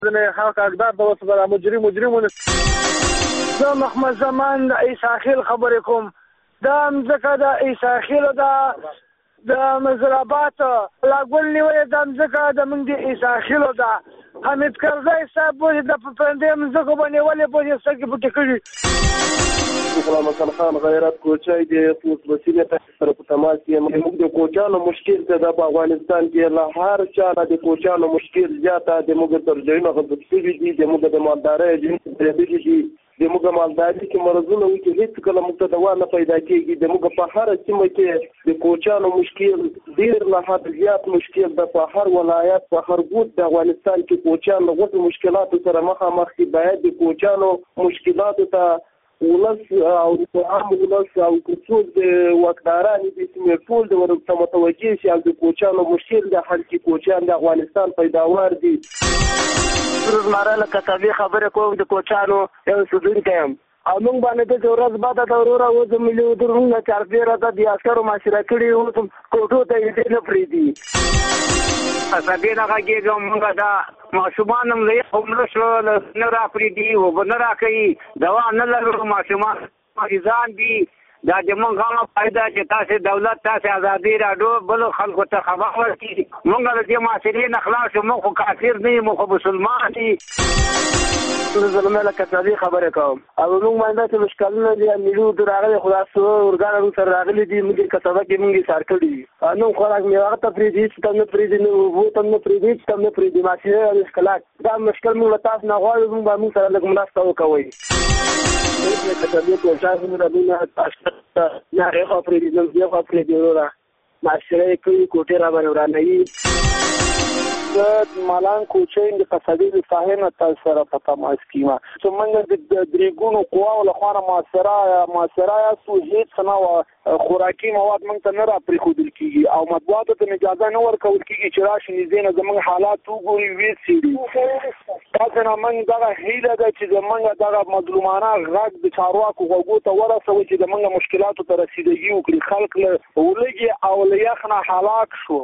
حق اقدار د وسره مجرمونه زه محمد زمان د عیساخیل خبرې کوم دا مځکه د عیساخیل د مزرابات لاګول نیولې د مځکه د موږ د عیساخیل د حمید کرزی صاحب د پرندې مځکه باندې ولې په سکه پټ کړی غلام حسن خان غیرت کوچای د پوس وسیله سره په تماس کې موږ د کوچانو مشکل ته د افغانستان کې له هر چا د کوچانو مشکل زیاته د موږ ترجمه غوښتي دي د موږ د مالدارۍ جنس دي د موږ مالداري کې مرزونه وي چې هیڅ کله موږ ته دوا نه پیدا کېږي د موږ په هر سیمه کې د کوچانو مشکل ډیر له حد زیات مشکل د په هر ولایت په هر ګوټ د افغانستان کې کوچان له غوښتنو مشکلاتو سره مخامخ دي. باید د کوچانو مشکلاتو ته ولس او عام ولس او ټول د وکړارانو د سیمې ټول د ورته متوجه شي او د کوچانو مشکل د حل کې کوچان د افغانستان پیداوار دي. روزمره لکه طبيعي خبرې کوم د کوچانو یو سودونکی یم او موږ باندې د ورځ بعد د ورور او د ملي درونه چارپیره د عسکرو معاشره کړي او کوټو ته یې نه پریدي اسابې نه غږیږم موږ دا ماشومان هم له عمر شو نه را پریدي او نه را کوي دوا نه لرو ماشومان مریضان دي دا د موږ هم فائدہ چې تاسو دولت تاسو ازادي راډیو بل خلکو ته خبر ورکړي موږ له دې معاشرې نه خلاص موږ کافر نه یو موږ مسلمان دي زلمه لکه طبيعي خبرې کوم او موږ باندې چې مشکلونه دي ملي دراغه خلاصو ورګانو سره راغلي دي موږ کتابه کې موږ سار کړی نو خوراک می وخت پریدي چې تم نه پریدي نو وو تم نه پریدي چې تم نه پریدي ماشینه مشکلات دا مشکل موږ تاسو نه غواړو موږ سره لږ مرسته وکوي د طبيعي کوچانو نه تاسو نه هغه پریدي نو یو پریدي ورا معاشره کې کوټه را باندې ورانه د مالان کوچین د قصدي د فاهمه تاسو سره په تماس کیما چې موږ د دریګونو قواو له خوا معاصره یا سوجیت سنا خوراکي مواد موږ ته نه را پریښودل کیږي او مطبوعاتو ته اجازه نه ورکول کیږي چې راشي نږدې زموږ حالات وګوري ویسي تاسو نه موږ دا هیله ده چې زموږ دا مظلومانه غږ د چارواکو غوږو ته ورسوي چې زموږ مشکلاتو ته رسیدګي وکړي خلک له ولګي او له یخنه هلاک شو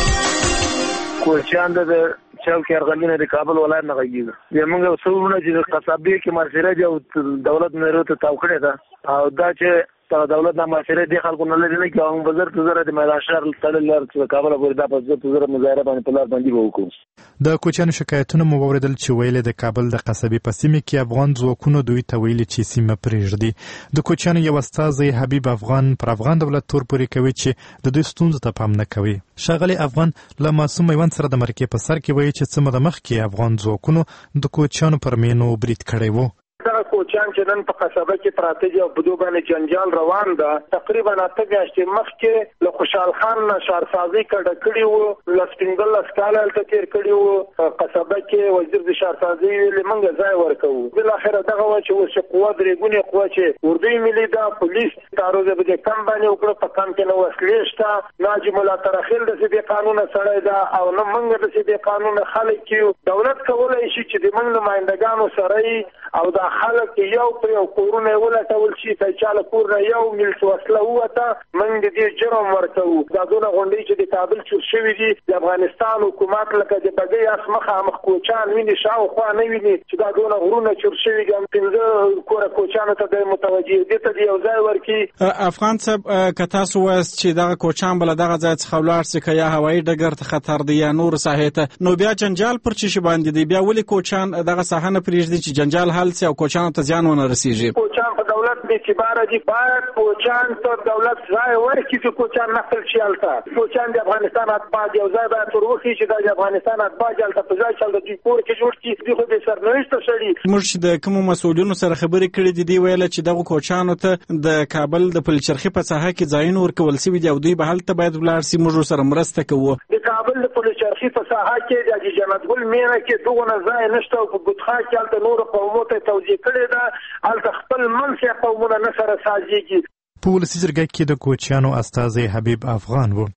کوچان د چوک ارغندنه د کابل ولایت نه غږیږي زمونږ اصولونه چې قصابي کې معاشره دی او دولت نه وروته توقع ده او دا چې دولت د معاشره دی خلکو نه لري نه کې هم بازار تزره د میدان شهر تلل چې کابل پورې د بازار تزره مظاهره باندې پلار باندې وکړو د کوچانو شکایتونه مو اوریدل چې ویل د کابل د قصبي په سیمه کې افغان ځواکونو دوی ته ویل چې سیمه پرېږدي د کوچانو یو استازی حبیب افغان پر افغان دولت تور پورې کوي چې د دوی ستونزو ته پام نه کوي. ښاغلی افغان له معصوم میوند سره د مرکې په سر کې وایي چې څه مده مخکې افغان ځواکونو د کوچانو پر مینو برید کړی وو. کوچان چې نن په قصبه کې پراته دي او په دوه باندې جنجال روان ده تقریبا اته میاشتې مخکې له خوشحال خان نه شهرسازي کړی وو لسپینګل اسکاله تل تیر کړی وو قصبه کې وزیر د شهرسازي لمنګ ځای ورکوي بل اخر دغه و چې وسه قوه درېګونی قوه چې اردوی ملي دا پولیس تعرض به کم باندې وکړه په کم کې نو وسلې شته ناجم الله ترخیل د سې قانون سره دا او نو منګ د سې قانون خلک کې دولت کولای شي چې د منګ نمائندګانو سره او دا خلک یو پر یو کورونه ولټول شي چې چاله کور نه یو مل وسله وته من دې جرم ورکو دا دونه غونډې چې د کابل چور شوی دي د افغانستان حکومت لکه د بګي اسمخه مخ کوچان ویني شاو خو نه ویني چې دا دونه غرونه چور شوی دي پنځه کور کوچان ته متوجي دي ته یو ځای ورکی افغان صاحب کتا سو واس چې دا کوچان بل دغه ځای څخه ولار سکه یا هوایي ډګر ته خطر دی یا نور ساحته نو بیا جنجال پر چی باندې دی بیا ولې کوچان دغه ساحنه پریږدي چې جنجال حل سي او کوچان ته ځان ونه رسیږي. کوچان په دولت به اعتبار دي باید کوچان ته دولت ځای ورکړي چې کوچان نقل شي الته کوچان د افغانستان اتباع یو ځای باید ورخي چې د افغانستان اتباع الته په ځای چل د کور کې جوړ کی دی خو به سرنوشت شړي موږ د کوم مسؤلینو سره خبرې کړې دي ویل چې دغه کوچانو ته د کابل د پلچرخي په ساحه کې ځایونه ورکول سوي دي او دوی به هلته باید ولاړ سي موږ سره مرسته کوو د کابل د پلچرخي په ساحه کې د جنت ګل مینه کې دغه ځای نشته او په ګوتخا کې الته نور قومو ته توجیه کړي ده الته خپل منځ قومونه نه سره سازيږي. په ولسي جرګه کې د کوچیانو استازی حبیب افغان وو.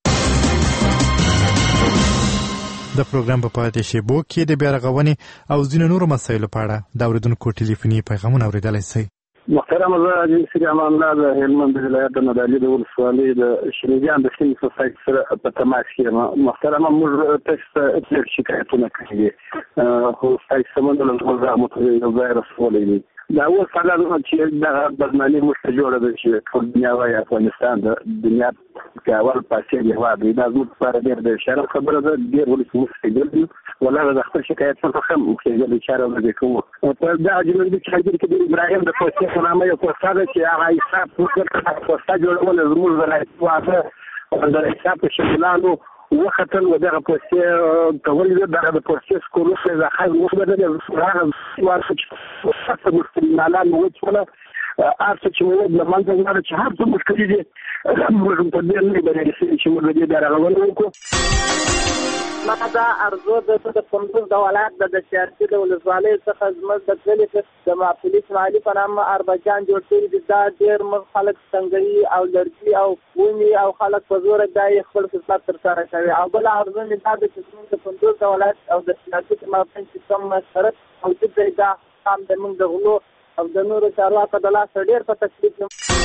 د پروګرام په پاتې شیبو کې د بیا رغونې او ځینو نورو مسایلو په اړه د اورېدونکو ټلیفوني پیغامونه اورېدلی شئ. محترم زه حاجي سید امان الله د هلمند ولایت د مدالي د ولسوالۍ د شریجان د سیمې سوسایټي سره په تماس کې یم. محترمه موږ تاسو ته شکایتونه کړي دي خو تاسو سمون له موږ متوجه ځای رسولي دي. دا اوس حالات چې دا بدنامي موږ جوړه ده چې ټول دنیا وايي افغانستان د دنیا کې اول پاتې دی واده دا زموږ لپاره ډېر د شرم خبره ده. ډېر ولې موږ څنګه ولا د خپل شکایت څخه هم کېږي د چاره نه کوو. په دا جنوبي چاګر کې د ابراهیم د پوسټ نامه یو پوسټ ده چې هغه حساب پوسټ جوړول زموږ ولایت واده د حساب شمولانو وختل و دغه پوسټ کول دغه د پوسټ سکولو څخه خای وو بدل هغه واسه مستعملان وڅوله ارڅ چې موږ د منځ نه چې هر څه مشکل دي موږ په دې نه باندې چې موږ دې درغول وکړو. ما دا ارزو د کندوز د ولایت د سیاسي د ولسوالۍ څخه زموږ د کلي د معافلي اسماعیلي په نامه اربجان جوړ شوي دي. دا ډېر خلک څنګهي او لړکي او ونې او خلک په زوره دا یې خپل خدمت ترسره کوي. او بله ارزو مې دا ده چې زموږ د کندوز د ولایت او د سیاسي د مابین چې کوم مشترک موجود دی دا هم د موږ د غلو او د نورو چارواکو د لاسه ډېر په تکلیف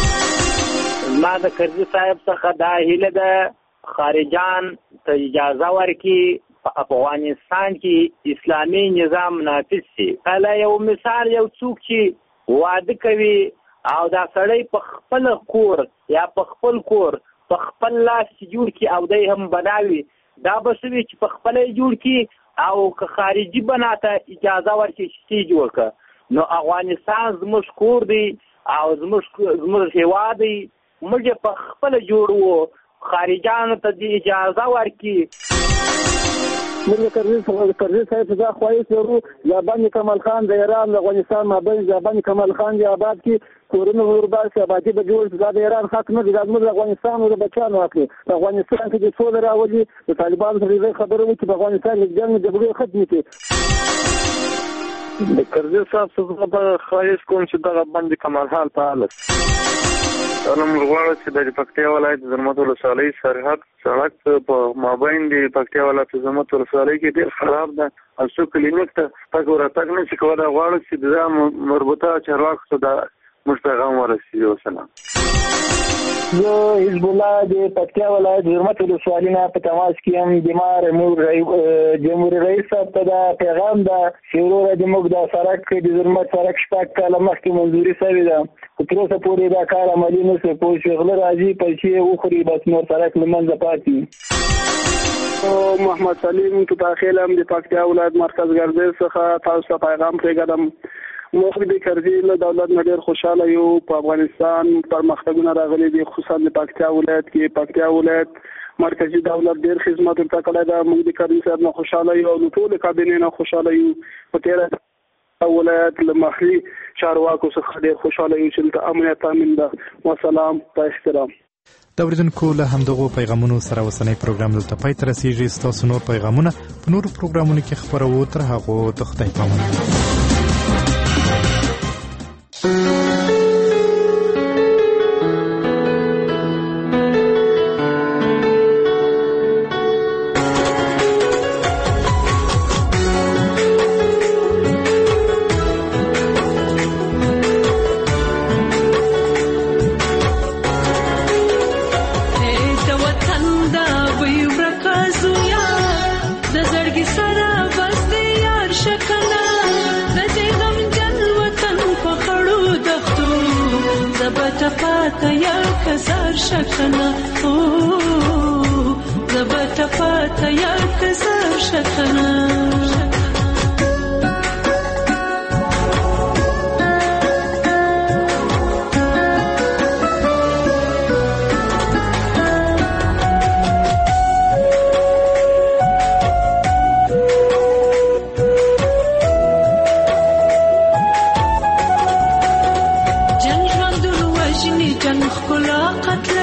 یم. ما د کرزي صاحب څخه دا هیله ده خارجان ته اجازه ورکړي په افغانستان کې اسلامي نظام نافذ شي. کله یو مثال یو څوک چې واده کوي او دا سړی په خپل کور یا په خپل کور په خپل لاس جوړ کړي او دی هم بناوي دا به څه وي چې په خپل جوړ کړي او که خارجي بناته اجازه ورکړي چې جوړ کړه. نو افغانستان زموږ کور دی او زموږ هیواد دی موږ په خپل جوړو خارجانو ته د اجازه ورکړي. موږ کرزي صاحب دا خواهش لرو زابان کمال خان د ایران د افغانستان مابین زابان کمال خان دی آباد کې کورونه ورباسي آبادي به جوړ د ایران حق نه دی. د افغانستان د بچانو حق دی. په افغانستان کې د څو راولي د طالبانو سره خبرې وکړي په افغانستان کې جنگ د بګړي ختم کړي. د کرزي صاحب څخه خواهش کوم چې دغه باندې کمال خان فعال انا موږ غواړو چې د پکتیا ولایت د زرمت ولسوالۍ سرحد سړک په مابین د پکتیا ولایت د زرمت ولسوالۍ کې ډېر خراب ده او څو کلینیک ته تګ ورتګ نشي کولی. غواړو چې د مربوطه چارواکو ته د موږ پیغام ورسېږي. وسلام. زه حزب الله د پکتیا ولایت زرمت ولسوالۍ نه په تماس کې یم. د جمهوریت رئیس صاحب ته دا پیغام ده چې وروره زموږ د سړک د زرمت سړک شپږ کاله مخکې منظوري شوې ده خو تر اوسه پورې دا کار عملي نه شو. پوه شوې غله راځي پیسې وخوري بس نور سړک له منځه پاتې. محمد سلیم تو داخل هم د پکتیا ولایت مرکز ګرځې څخه تاسو ته پیغام پرېږدم. موږ د کرزي له دولت نه ډېر خوشاله یو. په افغانستان پرمختګونه راغلي دي خصوصا د پکتیا ولایت کې. پکتیا ولایت مرکزی دولت ډېر خدمت ورته کړی ده. موږ د کرزي صاحب نه خوشاله یو او ټول کابینې نه خوشاله یو. په تېره ولایت له محلي چارواکو څخه ډېر خوشاله یو چې د امنیت تامین ده. وسلام په احترام. د اوریدونکو له همدغو پیغامونو سره اوسنی پروګرام دلته پای ته رسیږي. ستاسو نور پیغامونه په نورو پروګرامونو کې خپروو. تر هغو د خدای پاماني. جنگ ښکلا قتل